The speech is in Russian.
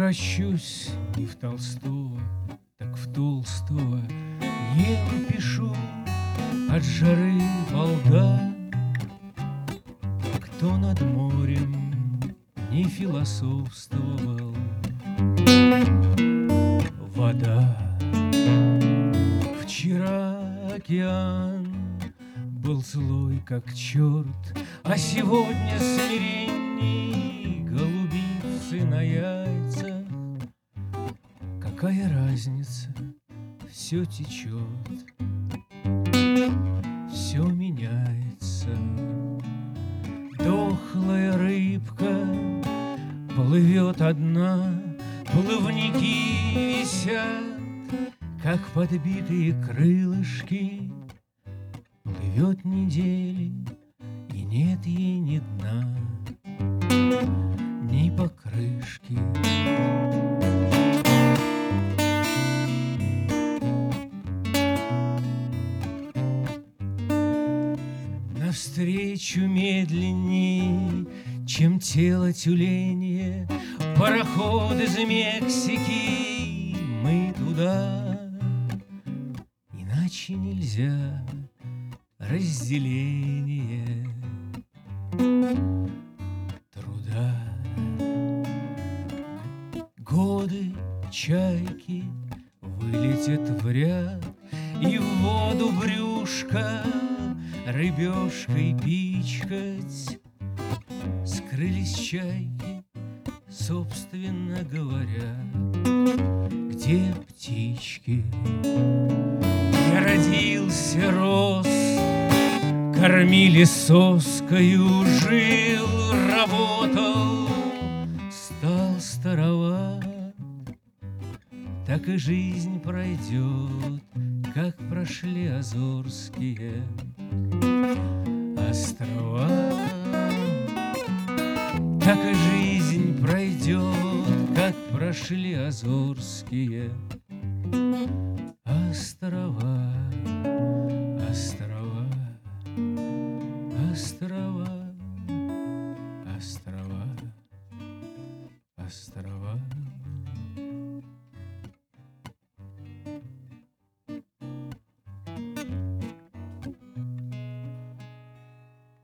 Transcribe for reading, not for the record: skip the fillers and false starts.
превращусь не в Толстого, так в Толстого. Ем и пишу от жары волга. Кто над морем не философствовал, вода. Вчера океан был злой, как черт, а сегодня смиренней голубицы на яйцах. Какая разница, все течет, все меняется. Дохлая рыбка плывет одна, плавники висят, как подбитые крылышки. Плывет недели, и нет ей ни дна, ни покрышки. Навстречу медленней, чем тело тюленя, пароход из Мексики, мы туда. Иначе нельзя разделение труда. Годы чайки вылетят в ряд, и в воду брюшко рыбешкой пичкать. Скрылись чайки, собственно говоря, где птички? Я родился, рос, кормили соскою, жил, работал, стал староват. Так и жизнь пройдет, как прошли Азорские острова. Так и жизнь пройдет, как прошли Азорские острова, острова, острова.